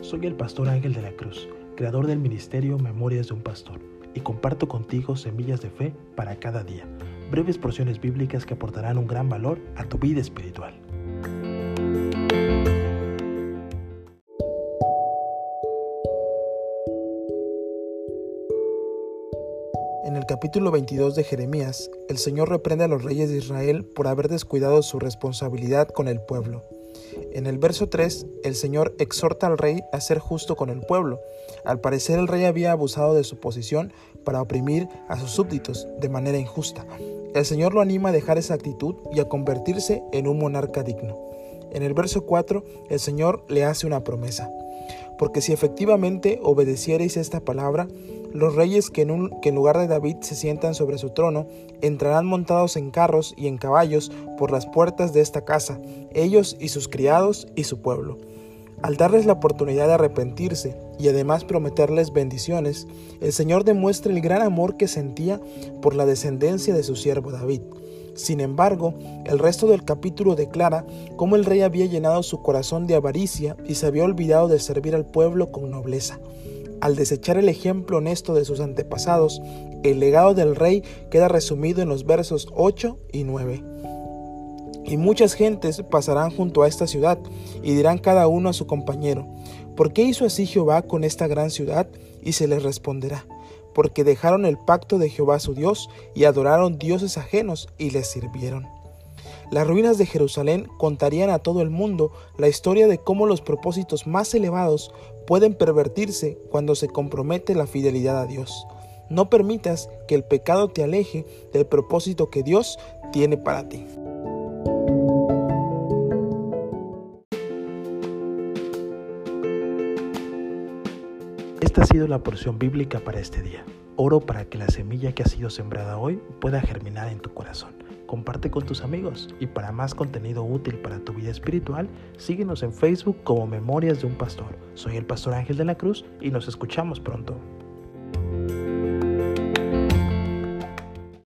Soy el pastor Ángel de la Cruz, creador del ministerio Memorias de un Pastor, y comparto contigo semillas de fe para cada día, breves porciones bíblicas que aportarán un gran valor a tu vida espiritual. En el capítulo 22 de Jeremías, el Señor reprende a los reyes de Israel por haber descuidado su responsabilidad con el pueblo. En el verso 3, el Señor exhorta al rey a ser justo con el pueblo. Al parecer, el rey había abusado de su posición para oprimir a sus súbditos de manera injusta. El Señor lo anima a dejar esa actitud y a convertirse en un monarca digno. En el verso 4, el Señor le hace una promesa. Porque si efectivamente obedeciereis esta palabra, los reyes que en lugar de David se sientan sobre su trono, entrarán montados en carros y en caballos por las puertas de esta casa, ellos y sus criados y su pueblo. Al darles la oportunidad de arrepentirse y además prometerles bendiciones, el Señor demuestra el gran amor que sentía por la descendencia de su siervo David. Sin embargo, el resto del capítulo declara cómo el rey había llenado su corazón de avaricia y se había olvidado de servir al pueblo con nobleza. Al desechar el ejemplo honesto de sus antepasados, el legado del rey queda resumido en los versos 8 y 9. Y muchas gentes pasarán junto a esta ciudad y dirán cada uno a su compañero: ¿por qué hizo así Jehová con esta gran ciudad? Y se les responderá: porque dejaron el pacto de Jehová su Dios y adoraron dioses ajenos y les sirvieron. Las ruinas de Jerusalén contarían a todo el mundo la historia de cómo los propósitos más elevados pueden pervertirse cuando se compromete la fidelidad a Dios. No permitas que el pecado te aleje del propósito que Dios tiene para ti. Esta ha sido la porción bíblica para este día. Oro para que la semilla que ha sido sembrada hoy pueda germinar en tu corazón. Comparte con tus amigos y para más contenido útil para tu vida espiritual, síguenos en Facebook como Memorias de un Pastor. Soy el pastor Ángel de la Cruz y nos escuchamos pronto.